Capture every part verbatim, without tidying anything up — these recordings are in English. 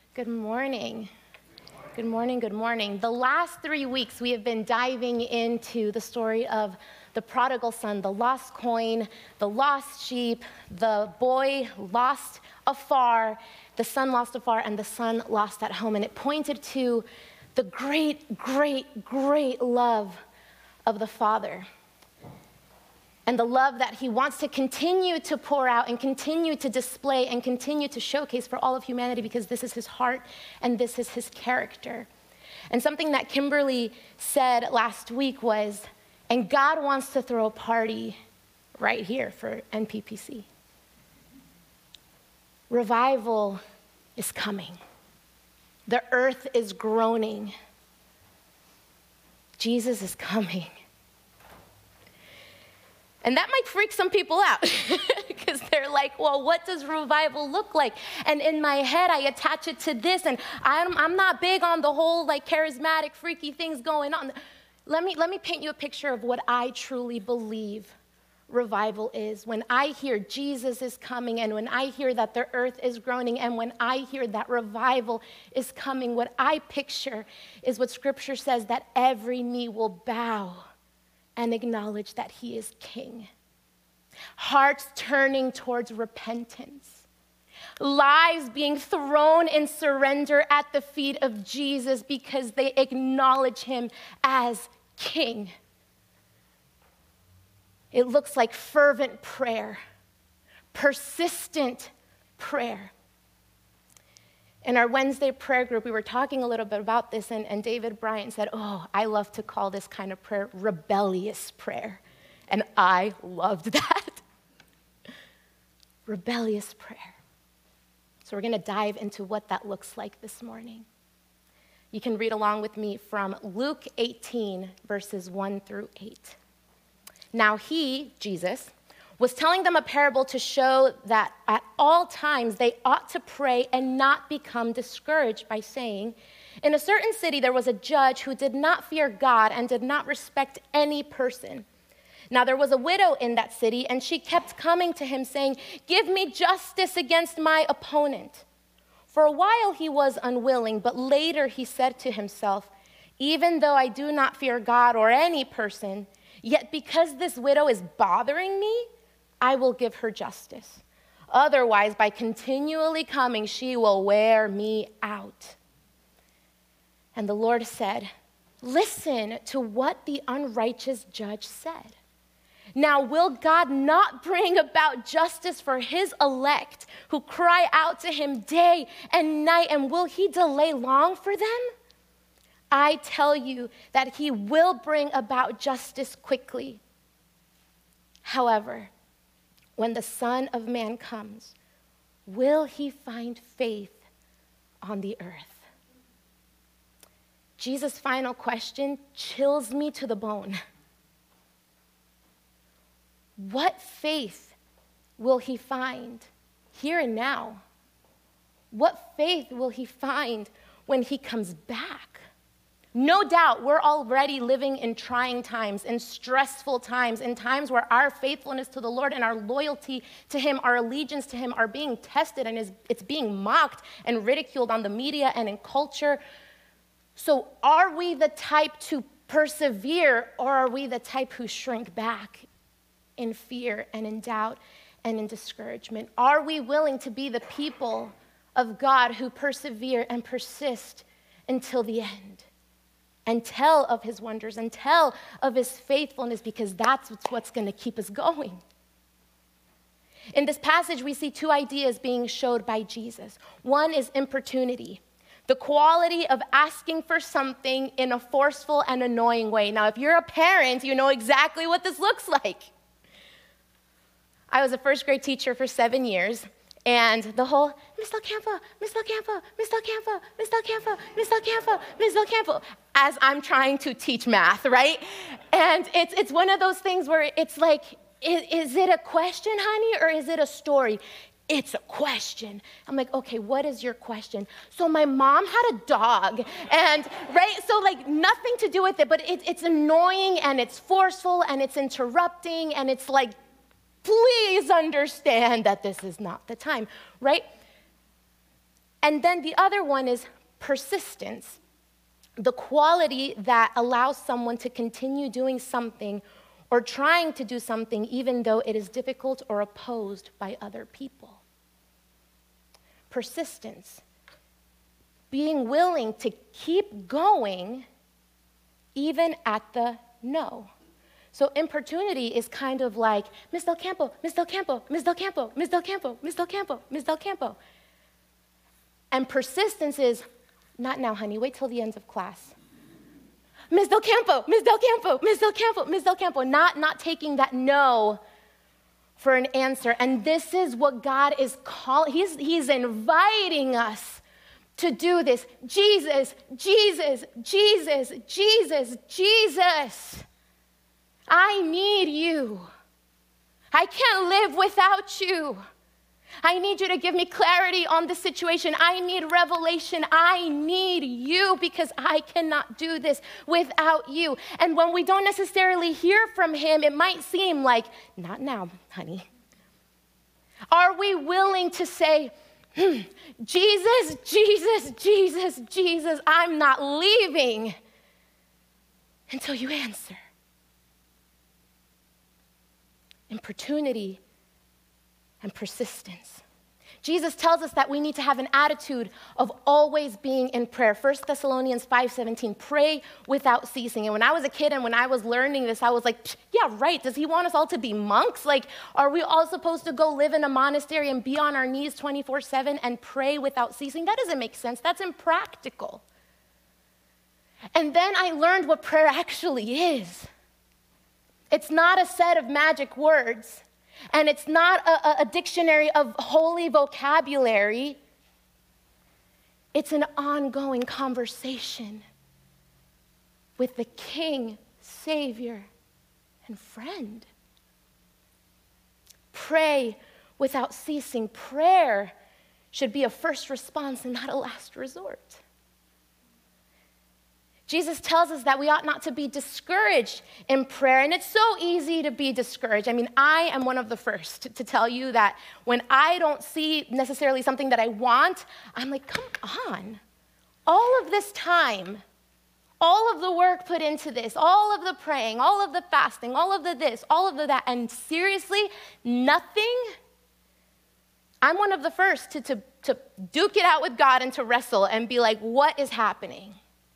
Good morning. Good morning, good morning. The last three weeks, we have been diving into the story of the prodigal son, the lost coin, the lost sheep, the boy lost afar, the son lost afar, and the son lost at home. And it pointed to the great, great, great love of the Father. And the love that he wants to continue to pour out and continue to display and continue to showcase for all of humanity, because this is his heart and this is his character. And something that Kimberly said last week was, and God wants to throw a party right here for N P P C. Revival is coming. The earth is groaning. Jesus is coming. And that might freak some people out because they're like, well, what does revival look like? And in my head, I attach it to this, and I'm, I'm not big on the whole like charismatic, freaky things going on. Let me, let me paint you a picture of what I truly believe revival is. When I hear Jesus is coming, and when I hear that the earth is groaning, and when I hear that revival is coming, what I picture is what Scripture says, that every knee will bow and acknowledge that he is king. Hearts turning towards repentance. Lives being thrown in surrender at the feet of Jesus because they acknowledge him as king. It looks like fervent prayer, persistent prayer. In our Wednesday prayer group, we were talking a little bit about this, and, and David Bryant said, oh, I love to call this kind of prayer rebellious prayer. And I loved that. Rebellious prayer. So we're going to dive into what that looks like this morning. You can read along with me from Luke eighteen, verses one through eight. Now he, Jesus, was telling them a parable to show that at all times they ought to pray and not become discouraged by saying, in a certain city there was a judge who did not fear God and did not respect any person. Now there was a widow in that city, and she kept coming to him saying, give me justice against my opponent. For a while he was unwilling, but later he said to himself, even though I do not fear God or any person, yet because this widow is bothering me, I will give her justice. Otherwise, by continually coming, she will wear me out. And the Lord said, listen to what the unrighteous judge said. Now, will God not bring about justice for his elect who cry out to him day and night, and will he delay long for them? I tell you that he will bring about justice quickly. However, when the Son of Man comes, will he find faith on the earth? Jesus' final question chills me to the bone. What faith will he find here and now? What faith will he find when he comes back? No doubt we're already living in trying times, in stressful times, in times where our faithfulness to the Lord and our loyalty to him, our allegiance to him are being tested, and is, it's being mocked and ridiculed on the media and in culture. So are we the type to persevere, or are we the type who shrink back in fear and in doubt and in discouragement? Are we willing to be the people of God who persevere and persist until the end? And tell of his wonders and tell of his faithfulness, because that's what's going to keep us going. In this passage, we see two ideas being showed by Jesus. One is importunity, the quality of asking for something in a forceful and annoying way. Now, if you're a parent, you know exactly what this looks like. I was a first grade teacher for seven years. And the whole, Miss Delcampo, Miss Delcampo, Miss Delcampo, Miss Delcampo, Miss Delcampo, Miss Delcampo, as I'm trying to teach math, right? And it's it's one of those things where it's like, is, is it a question, honey, or is it a story? It's a question. I'm like, okay, what is your question? So my mom had a dog, and, right? So like nothing to do with it, but it, it's annoying, and it's forceful, and it's interrupting, and it's like, please understand that this is not the time, right? And then the other one is persistence, the quality that allows someone to continue doing something or trying to do something even though it is difficult or opposed by other people. Persistence, being willing to keep going even at the no. So importunity is kind of like, Miss Del Campo, Miss Del Campo, Miss Del Campo, Miss Del Campo, Miss Del Campo, Miss Del Campo. And persistence is, not now, honey, wait till the end of class. Miss Del Campo, Miss Del Campo, Miss Del Campo, Miss Del Campo, not, not taking that no for an answer. And this is what God is calling, he's, he's inviting us to do this. Jesus, Jesus, Jesus, Jesus, Jesus. I need you. I can't live without you. I need you to give me clarity on the situation. I need revelation. I need you because I cannot do this without you. And when we don't necessarily hear from him, it might seem like, not now, honey. Are we willing to say, hmm, Jesus, Jesus, Jesus, Jesus, I'm not leaving until you answer? Importunity and persistence. Jesus tells us that we need to have an attitude of always being in prayer. First Thessalonians five seventeen, pray without ceasing. And when I was a kid and when I was learning this, I was like, yeah, right. Does he want us all to be monks? Like, are we all supposed to go live in a monastery and be on our knees twenty-four seven and pray without ceasing? That doesn't make sense. That's impractical. And then I learned what prayer actually is. It's not a set of magic words. And it's not a, a dictionary of holy vocabulary. It's an ongoing conversation with the King, Savior, and friend. Pray without ceasing. Prayer should be a first response and not a last resort. Jesus tells us that we ought not to be discouraged in prayer, and it's so easy to be discouraged. I mean, I am one of the first to tell you that when I don't see necessarily something that I want, I'm like, come on. All of this time, all of the work put into this, all of the praying, all of the fasting, all of the this, all of the that, and seriously, nothing? I'm one of the first to, to, to duke it out with God and to wrestle and be like, what is happening?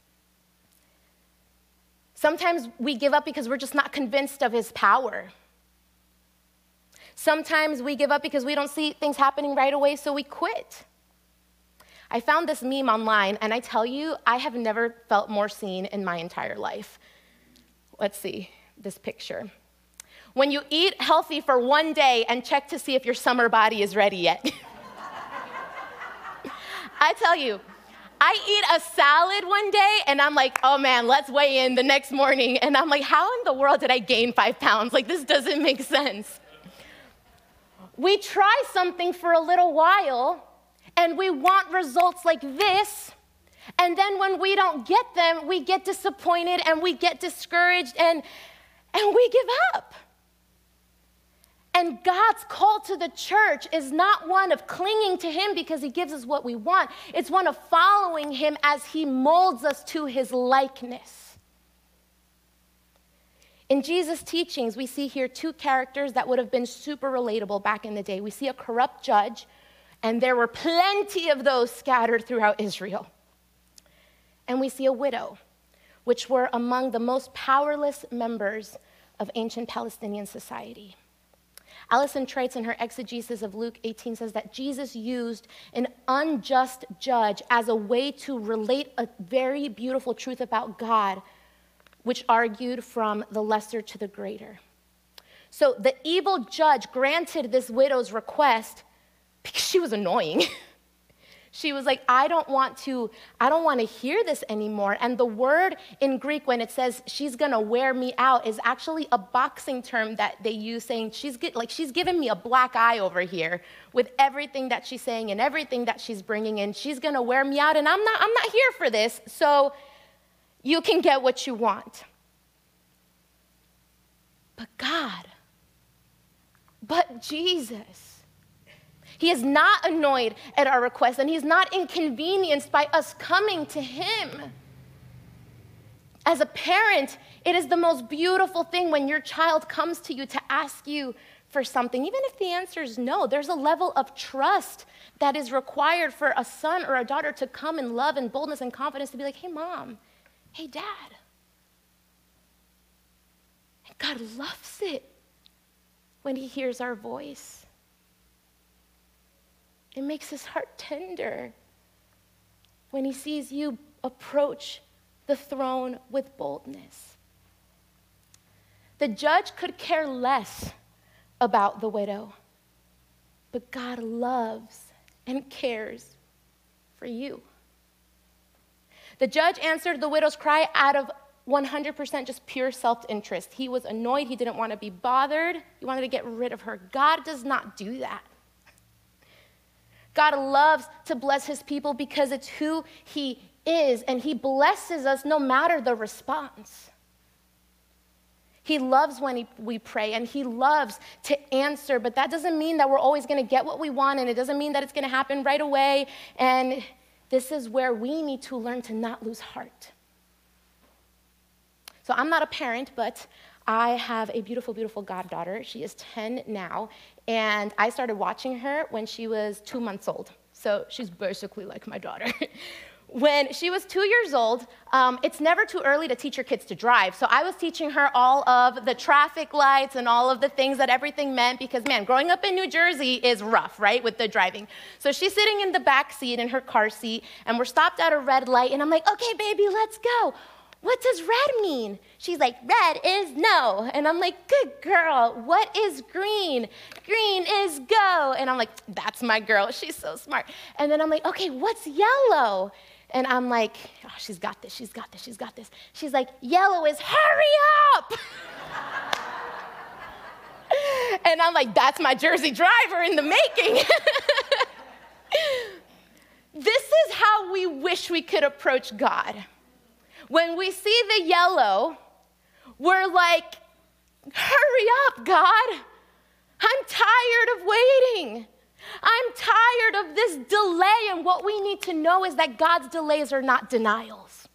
Sometimes we give up because we're just not convinced of his power. Sometimes we give up because we don't see things happening right away, so we quit. I found this meme online, and I tell you, I have never felt more seen in my entire life. Let's see this picture. When you eat healthy for one day and check to see if your summer body is ready yet. I tell you, I eat a salad one day, and I'm like, oh man, let's weigh in the next morning. And I'm like, how in the world did I gain five pounds? Like, this doesn't make sense. We try something for a little while, and we want results like this. And then when we don't get them, we get disappointed, and we get discouraged, and, and we give up. And God's call to the church is not one of clinging to him because he gives us what we want. It's one of following him as he molds us to his likeness. In Jesus' teachings, we see here two characters that would have been super relatable back in the day. We see a corrupt judge, and there were plenty of those scattered throughout Israel. And we see a widow, which were among the most powerless members of ancient Palestinian society. Allison Trites, in her exegesis of Luke eighteen, says that Jesus used an unjust judge as a way to relate a very beautiful truth about God, which argued from the lesser to the greater. So the evil judge granted this widow's request because she was annoying. She was like, I don't want to, I don't want to hear this anymore. And the word in Greek, when it says she's gonna wear me out, is actually a boxing term that they use, saying she's get, like she's giving me a black eye over here with everything that she's saying and everything that she's bringing in. She's gonna wear me out, and I'm not, I'm not here for this. So you can get what you want. But God, but Jesus, He is not annoyed at our requests, and he's not inconvenienced by us coming to him. As a parent, it is the most beautiful thing when your child comes to you to ask you for something. Even if the answer is no, there's a level of trust that is required for a son or a daughter to come in love and boldness and confidence to be like, hey, mom, hey, dad. And God loves it when he hears our voice. It makes his heart tender when he sees you approach the throne with boldness. The judge could care less about the widow, but God loves and cares for you. The judge answered the widow's cry out of one hundred percent just pure self-interest. He was annoyed. He didn't want to be bothered. He wanted to get rid of her. God does not do that. God loves to bless his people because it's who he is, and he blesses us no matter the response. He loves when he, we pray, and he loves to answer, but that doesn't mean that we're always going to get what we want, and it doesn't mean that it's going to happen right away, and this is where we need to learn to not lose heart. So I'm not a parent, but I have a beautiful, beautiful goddaughter. She is ten now, and I started watching her when she was two months old, so she's basically like my daughter. When she was two years old, um, it's never too early to teach your kids to drive. So I was teaching her all of the traffic lights and all of the things that everything meant because, man, growing up in New Jersey is rough, right, with the driving. So she's sitting in the back seat in her car seat, and we're stopped at a red light, and I'm like, okay, baby, let's go. What does red mean? She's like, red is no. And I'm like, good girl. What is green? Green is go. And I'm like, that's my girl. She's so smart. And then I'm like, okay, what's yellow? And I'm like, oh, she's got this, she's got this, she's got this. She's like, yellow is hurry up. And I'm like, that's my Jersey driver in the making. This is how we wish we could approach God. When we see the yellow, we're like, hurry up, God. I'm tired of waiting. I'm tired of this delay, and what we need to know is that God's delays are not denials.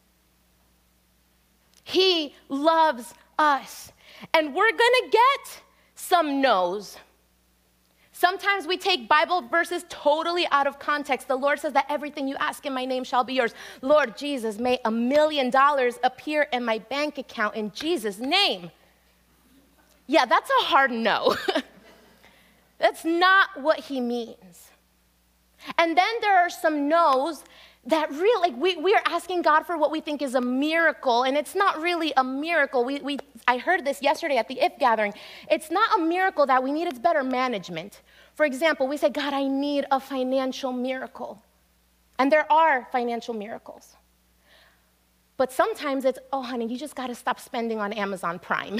He loves us, and we're gonna get some no's. Sometimes we take Bible verses totally out of context. The Lord says that everything you ask in my name shall be yours. Lord Jesus, may a million dollars appear in my bank account in Jesus' name. Yeah, that's a hard no. That's not what he means. And then there are some no's that really, like we, we are asking God for what we think is a miracle, and it's not really a miracle. We, we, I heard this yesterday at the I F gathering. It's not a miracle that we need, it's better management. For example, we say, God, I need a financial miracle. And there are financial miracles. But sometimes it's, oh, honey, you just got to stop spending on Amazon Prime.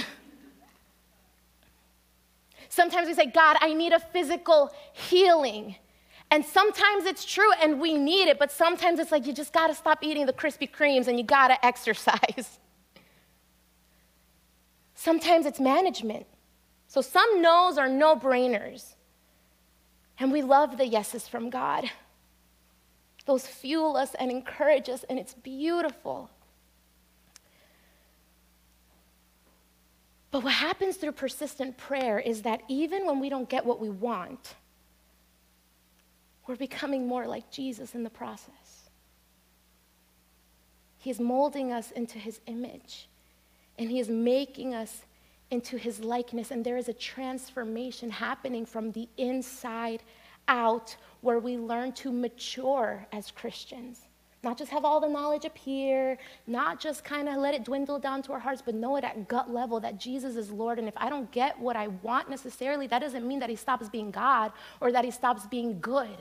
Sometimes we say, God, I need a physical healing. And sometimes it's true and we need it, but sometimes it's like you just gotta stop eating the Krispy Kremes and you gotta exercise. Sometimes it's management. So some no's are no-brainers. And we love the yeses from God. Those fuel us and encourage us, and it's beautiful. But what happens through persistent prayer is that even when we don't get what we want, we're becoming more like Jesus in the process. He is molding us into his image, and he is making us into his likeness, and there is a transformation happening from the inside out where we learn to mature as Christians. Not just have all the knowledge up here, not just kind of let it dwindle down to our hearts, but know it at gut level that Jesus is Lord. And if I don't get what I want necessarily, that doesn't mean that he stops being God or that he stops being good.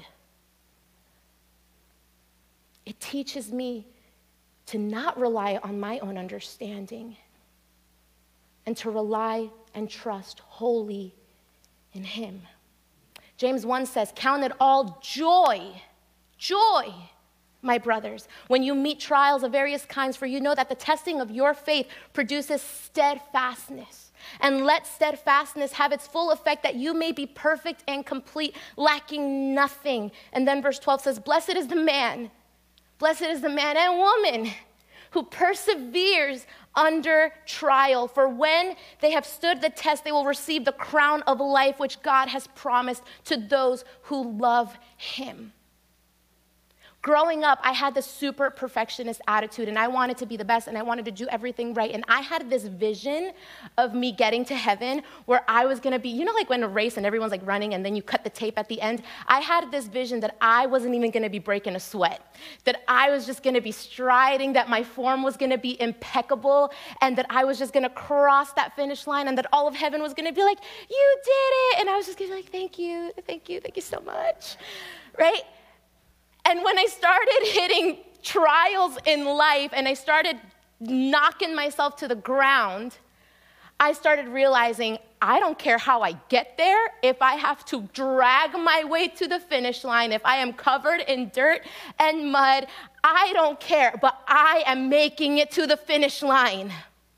It teaches me to not rely on my own understanding and to rely and trust wholly in him. James one says, count it all joy, joy, my brothers, when you meet trials of various kinds, for you know that the testing of your faith produces steadfastness. And let steadfastness have its full effect, that you may be perfect and complete, lacking nothing. And then verse twelve says, blessed is the man, blessed is the man and woman who perseveres under trial. For when they have stood the test, they will receive the crown of life which God has promised to those who love him. Growing up, I had this super perfectionist attitude, and I wanted to be the best, and I wanted to do everything right. And I had this vision of me getting to heaven where I was gonna be, you know, like when a race and everyone's like running and then you cut the tape at the end? I had this vision that I wasn't even gonna be breaking a sweat, that I was just gonna be striding, that my form was gonna be impeccable, and that I was just gonna cross that finish line, and that all of heaven was gonna be like, you did it! And I was just gonna be like, thank you, thank you, thank you so much, right? And when I started hitting trials in life and I started knocking myself to the ground, I started realizing I don't care how I get there. If I have to drag my way to the finish line, if I am covered in dirt and mud, I don't care, but I am making it to the finish line.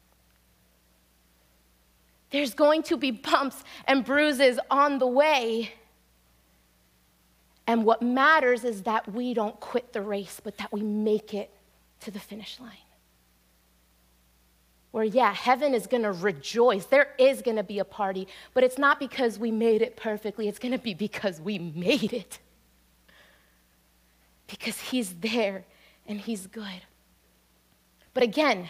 There's going to be bumps and bruises on the way. And what matters is that we don't quit the race, but that we make it to the finish line. Where, yeah, heaven is going to rejoice. There is going to be a party, but it's not because we made it perfectly. It's going to be because we made it. Because he's there and he's good. But again,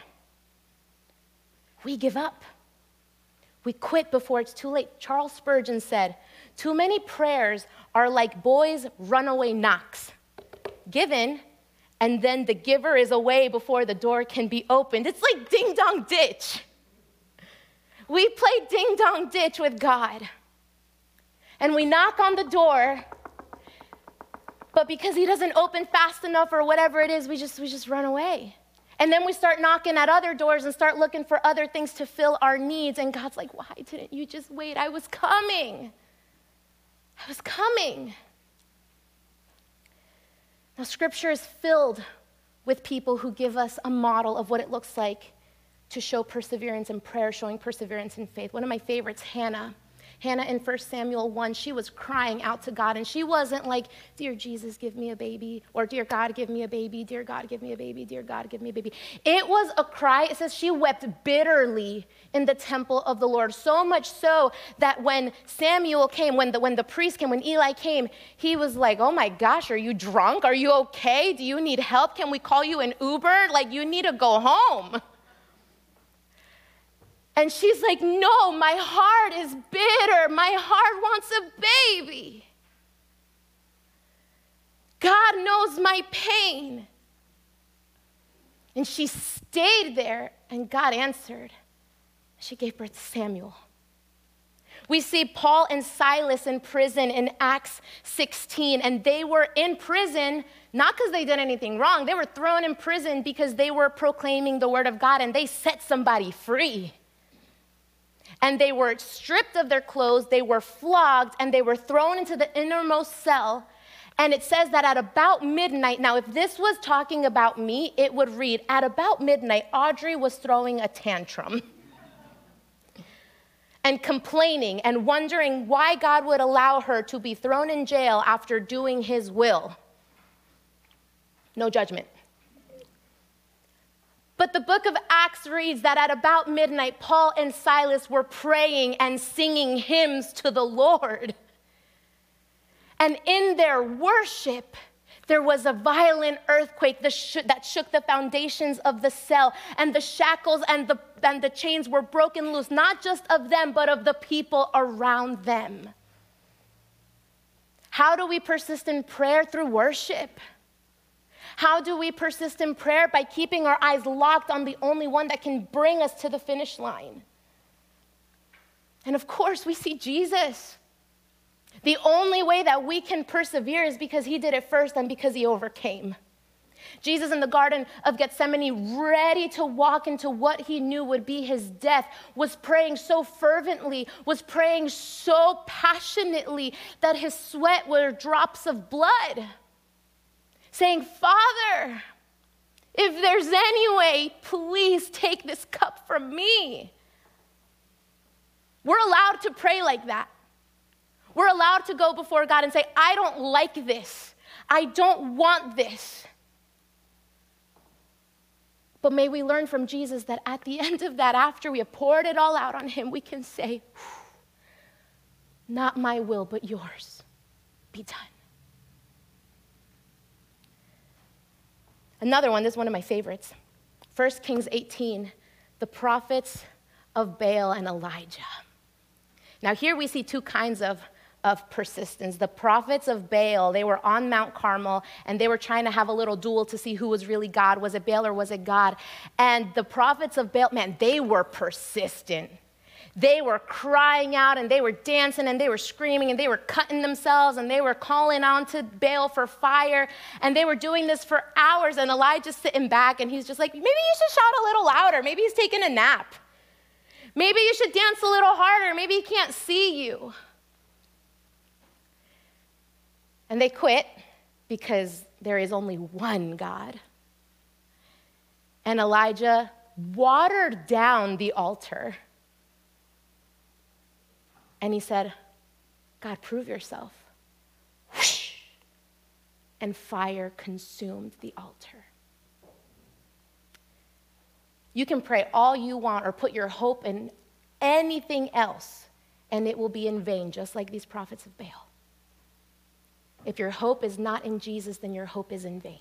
we give up. We quit before it's too late. Charles Spurgeon said, too many prayers are like boys' runaway knocks, given, and then the giver is away before the door can be opened. It's like ding-dong ditch. We play ding-dong ditch with God. And we knock on the door, but because he doesn't open fast enough or whatever it is, we just, we just run away. And then we start knocking at other doors and start looking for other things to fill our needs. And God's like, why didn't you just wait? I was coming. I was coming. Now, Scripture is filled with people who give us a model of what it looks like to show perseverance in prayer, showing perseverance in faith. One of my favorites, Hannah. Hannah in First Samuel one, she was crying out to God, and she wasn't like, dear Jesus, give me a baby, or dear God, give me a baby, dear God, give me a baby, dear God, give me a baby. It was a cry. It says she wept bitterly in the temple of the Lord, so much so that when Samuel came, when the, when the priest came, when Eli came, he was like, oh my gosh, are you drunk? Are you okay? Do you need help? Can we call you an Uber? Like, you need to go home. And she's like, no, my heart is bitter. My heart wants a baby. God knows my pain. And she stayed there, and God answered. She gave birth to Samuel. We see Paul and Silas in prison in Acts sixteen, and they were in prison not because they did anything wrong. They were thrown in prison because they were proclaiming the word of God, and they set somebody free. And they were stripped of their clothes, they were flogged, and they were thrown into the innermost cell. And it says that at about midnight, now if this was talking about me, it would read, at about midnight, Audrey was throwing a tantrum and complaining and wondering why God would allow her to be thrown in jail after doing his will. No judgment. But the book of Acts reads that at about midnight, Paul and Silas were praying and singing hymns to the Lord. And in their worship, there was a violent earthquake that shook the foundations of the cell, and the shackles and the, and the chains were broken loose, not just of them, but of the people around them. How do we persist in prayer? Through worship. How do we persist in prayer? By keeping our eyes locked on the only one that can bring us to the finish line. And of course, we see Jesus. The only way that we can persevere is because he did it first and because he overcame. Jesus in the Garden of Gethsemane, ready to walk into what he knew would be his death, was praying so fervently, was praying so passionately that his sweat were drops of blood. Saying, Father, if there's any way, please take this cup from me. We're allowed to pray like that. We're allowed to go before God and say, I don't like this. I don't want this. But may we learn from Jesus that at the end of that, after we have poured it all out on him, we can say, not my will, but yours be done. Another one, this is one of my favorites. First Kings eighteen, the prophets of Baal and Elijah. Now here we see two kinds of, of persistence. The prophets of Baal, they were on Mount Carmel, and they were trying to have a little duel to see who was really God. Was it Baal or was it God? And the prophets of Baal, man, they were persistent. They were crying out, and they were dancing, and they were screaming, and they were cutting themselves, and they were calling on to Baal for fire, and they were doing this for hours, and Elijah's sitting back, and he's just like, maybe you should shout a little louder. Maybe he's taking a nap. Maybe you should dance a little harder. Maybe he can't see you. And they quit because there is only one God. And Elijah watered down the altar. And he said, God, prove yourself. Whoosh! And fire consumed the altar. You can pray all you want or put your hope in anything else, and it will be in vain, just like these prophets of Baal. If your hope is not in Jesus, then your hope is in vain.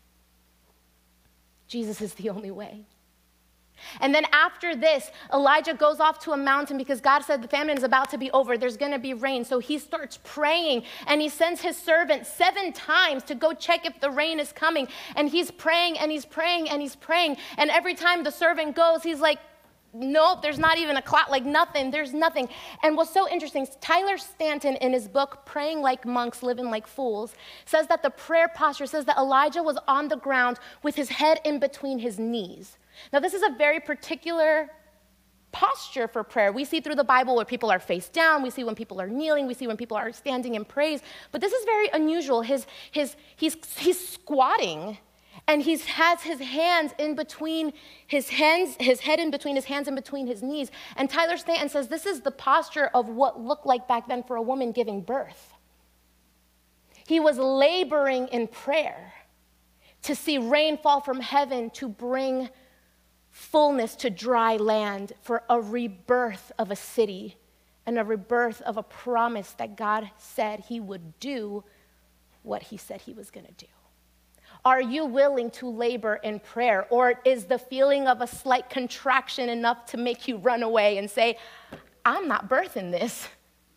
Jesus is the only way. And then after this, Elijah goes off to a mountain because God said the famine is about to be over. There's going to be rain. So he starts praying, and he sends his servant seven times to go check if the rain is coming. And he's praying, and he's praying, and he's praying. And every time the servant goes, he's like, nope, there's not even a cloud, like nothing, there's nothing. And what's so interesting, Tyler Stanton in his book, Praying Like Monks, Living Like Fools, says that the prayer posture says that Elijah was on the ground with his head in between his knees. Now, this is a very particular posture for prayer. We see through the Bible where people are face down. We see when people are kneeling. We see when people are standing in praise. But this is very unusual. His, his, he's, he's squatting, and he has his hands in between his hands, his head in between his hands, in between his knees. And Tyler Stanton says this is the posture of what looked like back then for a woman giving birth. He was laboring in prayer to see rain fall from heaven to bring fullness to dry land, for a rebirth of a city and a rebirth of a promise that God said he would do what he said he was going to do. Are you willing to labor in prayer, or is the feeling of a slight contraction enough to make you run away and say, I'm not birthing this?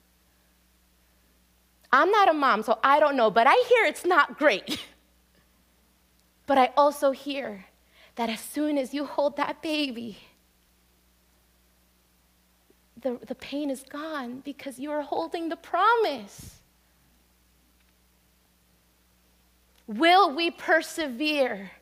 I'm not a mom, so I don't know, but I hear it's not great. But I also hear that as soon as you hold that baby, the, the pain is gone because you are holding the promise. Will we persevere?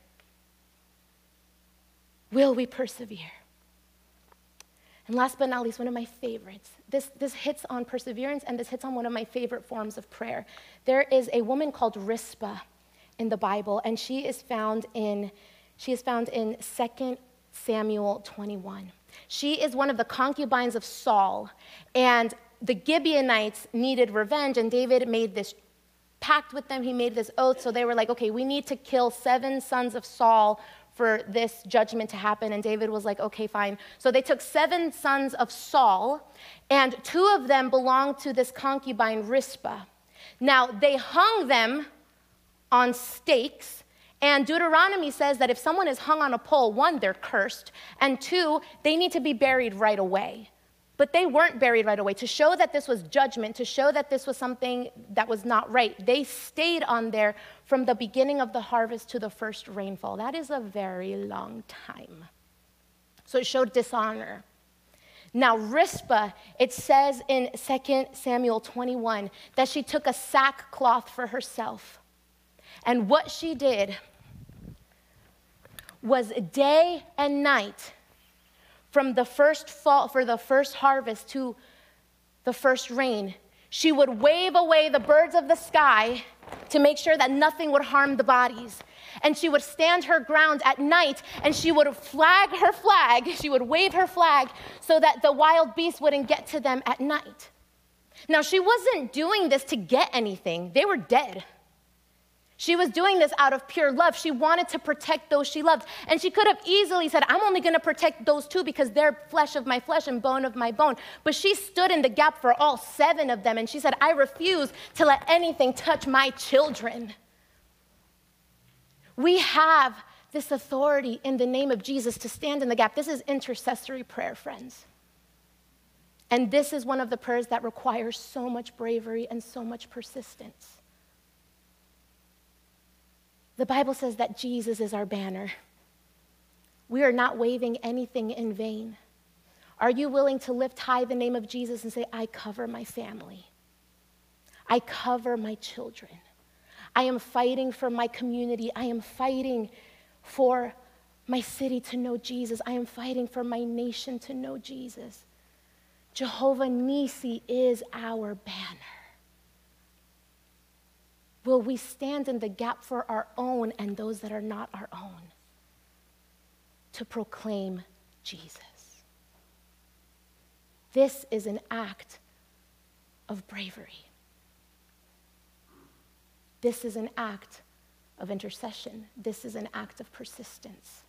Will we persevere? And last but not least, one of my favorites. This, this hits on perseverance, and this hits on one of my favorite forms of prayer. There is a woman called Rizpah in the Bible, and she is found in She is found in Second Samuel twenty-one. She is one of the concubines of Saul, and the Gibeonites needed revenge, and David made this pact with them. He made this oath, so they were like, okay, we need to kill seven sons of Saul for this judgment to happen, and David was like, okay, fine. So they took seven sons of Saul, and two of them belonged to this concubine, Rizpah. Now, they hung them on stakes. And Deuteronomy says that if someone is hung on a pole, one, they're cursed, and two, they need to be buried right away. But they weren't buried right away. To show that this was judgment, to show that this was something that was not right, they stayed on there from the beginning of the harvest to the first rainfall. That is a very long time. So it showed dishonor. Now, Rizpah, it says in Second Samuel twenty-one that she took a sackcloth for herself. And what she did was day and night from the first fall, for the first harvest to the first rain, she would wave away the birds of the sky to make sure that nothing would harm the bodies. And she would stand her ground at night, and she would flag her flag, she would wave her flag so that the wild beasts wouldn't get to them at night. Now, she wasn't doing this to get anything. They were dead. She was doing this out of pure love. She wanted to protect those she loved. And she could have easily said, I'm only going to protect those two because they're flesh of my flesh and bone of my bone. But she stood in the gap for all seven of them. And she said, I refuse to let anything touch my children. We have this authority in the name of Jesus to stand in the gap. This is intercessory prayer, friends. And this is one of the prayers that requires so much bravery and so much persistence. The Bible says that Jesus is our banner. We are not waving anything in vain. Are you willing to lift high the name of Jesus and say, I cover my family. I cover my children. I am fighting for my community. I am fighting for my city to know Jesus. I am fighting for my nation to know Jesus. Jehovah Nissi is our banner. Will we stand in the gap for our own and those that are not our own to proclaim Jesus? This is an act of bravery. This is an act of intercession. This is an act of persistence.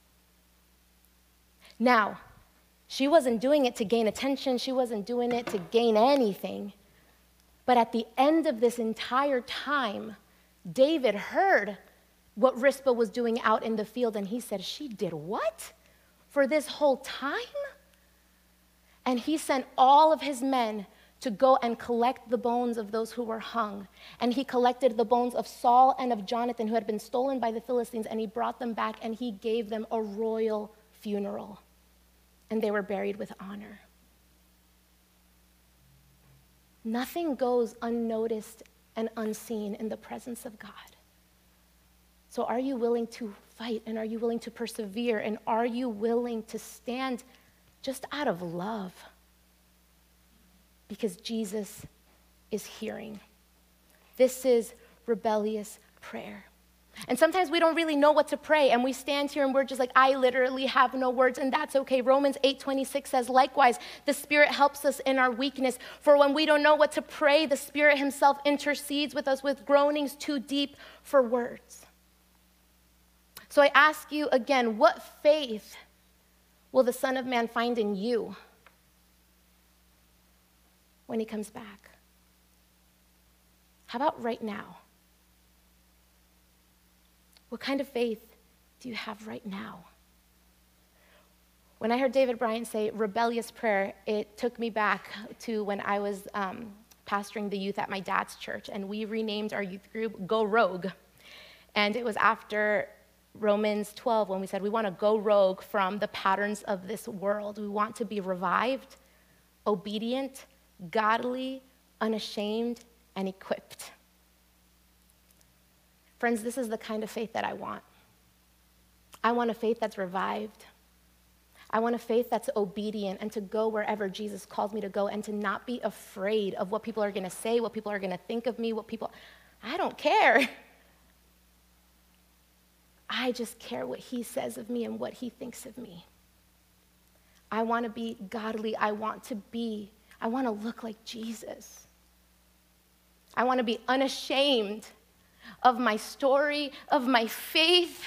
Now, she wasn't doing it to gain attention. She wasn't doing it to gain anything. But at the end of this entire time, David heard what Rizpah was doing out in the field, and he said, she did what? For this whole time? And he sent all of his men to go and collect the bones of those who were hung. And he collected the bones of Saul and of Jonathan, who had been stolen by the Philistines, and he brought them back, and he gave them a royal funeral. And they were buried with honor. Nothing goes unnoticed and unseen in the presence of God. So are you willing to fight, and are you willing to persevere, and are you willing to stand just out of love? Because Jesus is hearing. This is rebellious prayer. And sometimes we don't really know what to pray, and we stand here and we're just like, I literally have no words, and that's okay. Romans eight twenty-six says, likewise, the Spirit helps us in our weakness. For when we don't know what to pray, the Spirit himself intercedes with us with groanings too deep for words. So I ask you again, what faith will the Son of Man find in you when he comes back? How about right now? What kind of faith do you have right now? When I heard David Bryant say rebellious prayer, it took me back to when I was um, pastoring the youth at my dad's church, and we renamed our youth group Go Rogue. And it was after Romans twelve when we said we want to go rogue from the patterns of this world. We want to be revived, obedient, godly, unashamed, and equipped. Friends, this is the kind of faith that I want. I want a faith that's revived. I want a faith that's obedient and to go wherever Jesus calls me to go and to not be afraid of what people are going to say, what people are going to think of me, what people, I don't care. I just care what he says of me and what he thinks of me. I want to be godly. I want to be, I want to look like Jesus. I want to be unashamed of my story, of my faith,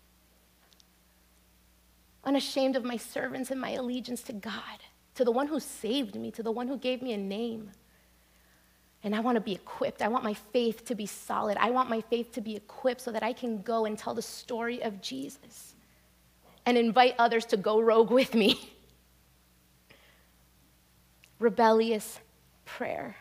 unashamed of my servants and my allegiance to God, to the one who saved me, to the one who gave me a name. And I want to be equipped. I want my faith to be solid. I want my faith to be equipped so that I can go and tell the story of Jesus and invite others to go rogue with me. Rebellious prayer.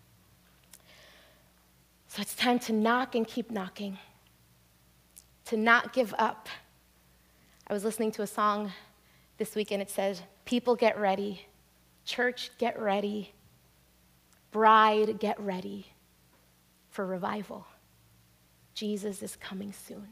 So it's time to knock and keep knocking, to not give up. I was listening to a song this week, and it says, people get ready, church get ready, bride get ready for revival. Jesus is coming soon.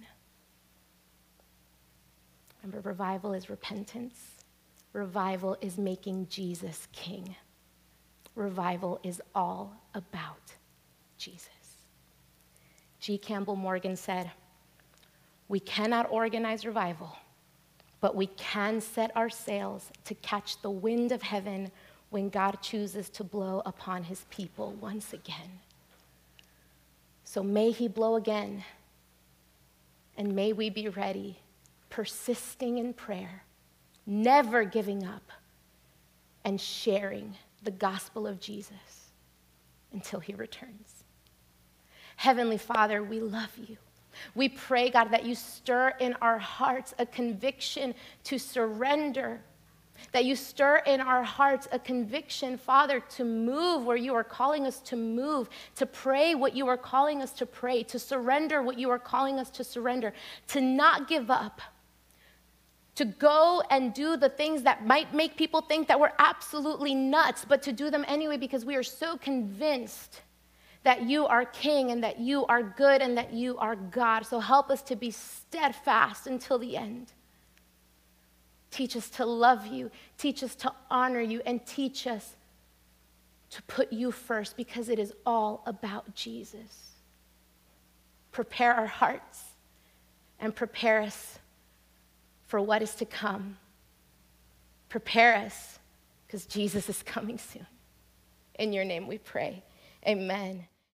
Remember, revival is repentance. Revival is making Jesus king. Revival is all about Jesus. G. Campbell Morgan said, We cannot organize revival, but we can set our sails to catch the wind of heaven when God chooses to blow upon his people once again. So may he blow again, and may we be ready, persisting in prayer, never giving up, and sharing the gospel of Jesus until he returns. Heavenly Father, we love you. We pray, God, that you stir in our hearts a conviction to surrender, that you stir in our hearts a conviction, Father, to move where you are calling us to move, to pray what you are calling us to pray, to surrender what you are calling us to surrender, to not give up, to go and do the things that might make people think that we're absolutely nuts, but to do them anyway because we are so convinced that you are King and that you are good and that you are God. So help us to be steadfast until the end. Teach us to love you, teach us to honor you, and teach us to put you first because it is all about Jesus. Prepare our hearts and prepare us for what is to come. Prepare us because Jesus is coming soon. In your name we pray. Amen.